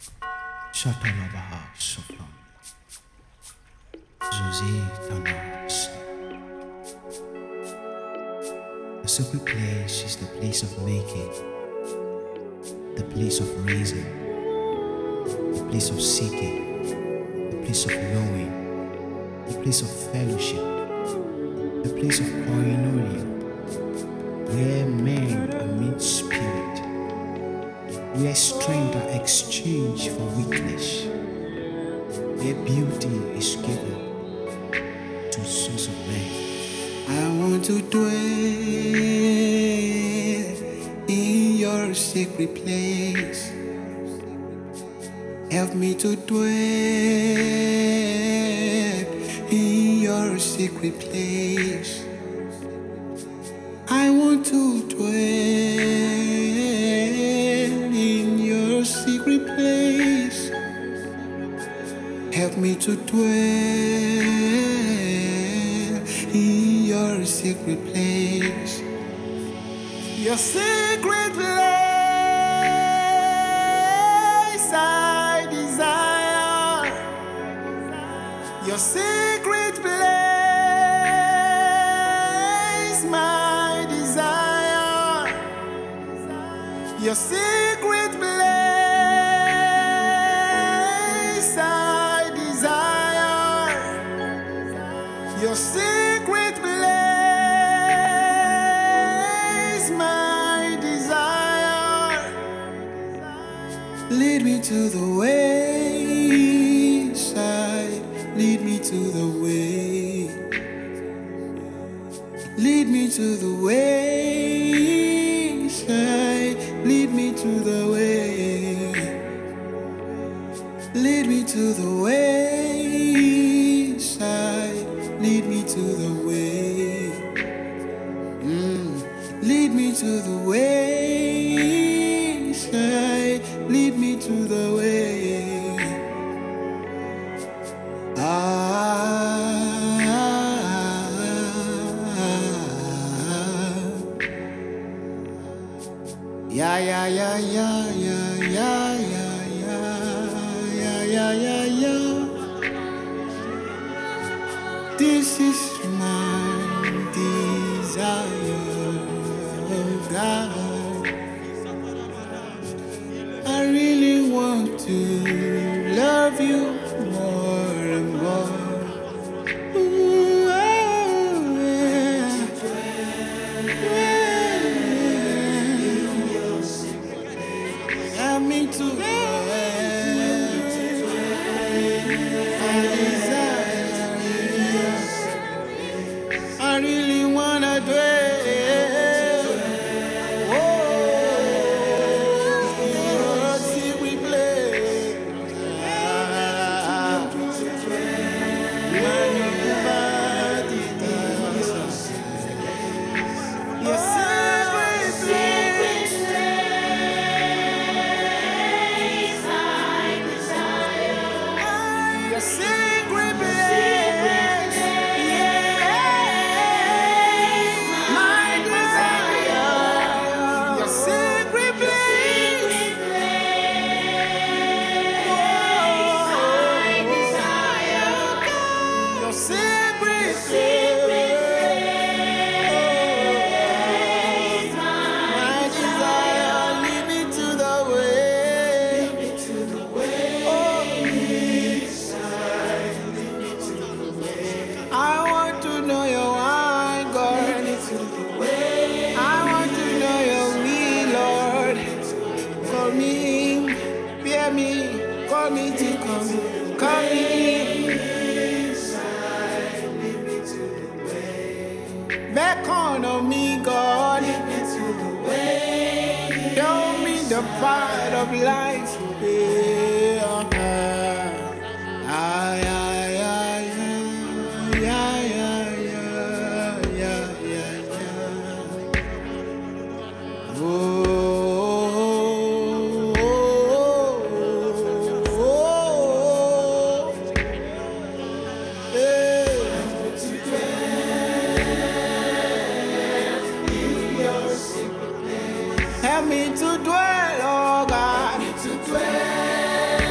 Shatalabaha Sofram, Jose Tanas. The secret place is the place of making, the place of raising, the place of seeking, the place of knowing, the place of fellowship, the place of koinonia, where men are made spirit, where strength are exchanged for weakness, where beauty is given to sons of men. I want to dwell in your secret place. Help me to dwell in your secret place. I want to dwell in your secret place. Help me to dwell in your secret place. Your secret place I desire. Your secret place my desire. Your secret place I desire. Your secret place my desire. Lead me to the wayside. Lead me to the way. Lead me to the wayside. Lead me to the way. Lead me to the wayside. Lead me to the way. Lead me to the wayside. Lead me to the way. Yeah, yeah, yeah, yeah, yeah, yeah, yeah, yeah, yeah, yeah. This is my desire, God. I really want to love you more and more. Ooh, oh, yeah. Help me to I really wanna dwell. Oh, secret place. Your secret place. Your secret place. My desire. Your secret place. Your secret place. My desire. Lead me to the way. I want to know your wine, God. I want to know your will, Lord. Call me, fear me, call me to come. Call me. Beckon on me, God. Show me the path of life. Yeah. Yeah, yeah, yeah, yeah, yeah. Help me to dwell, oh God.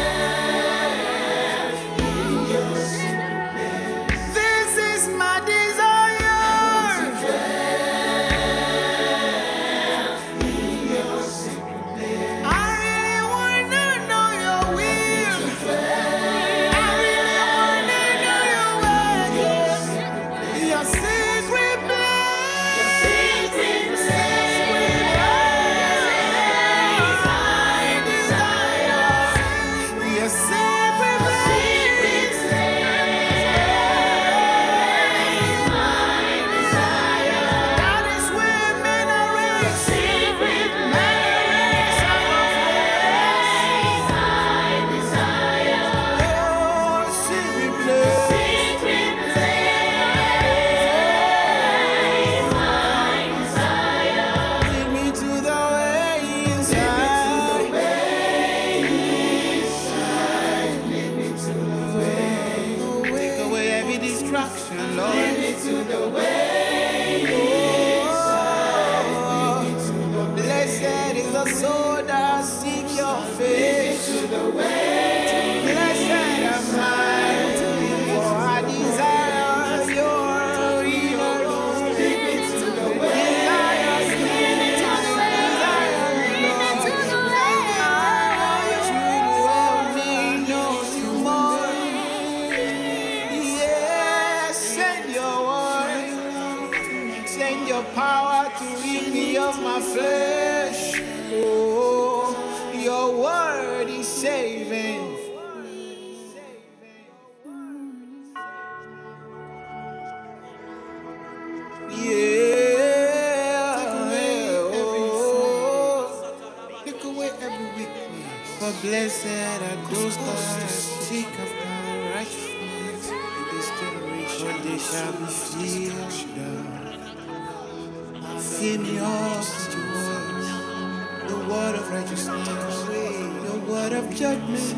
For blessed are those that seek after righteousness in this generation, for they shall be filled. Fill me up with your word, the word of righteousness, the word of judgment.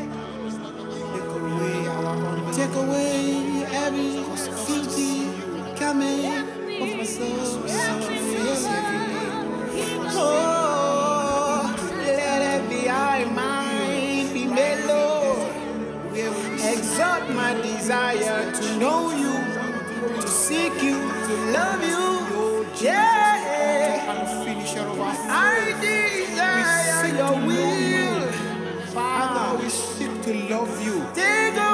Take away every filthy coming of my soul. Oh, let every eye mind be made low. Exalt my desire to know you, to seek you, to love you. Yeah, I desire your will. Father, we seek to love you. Take away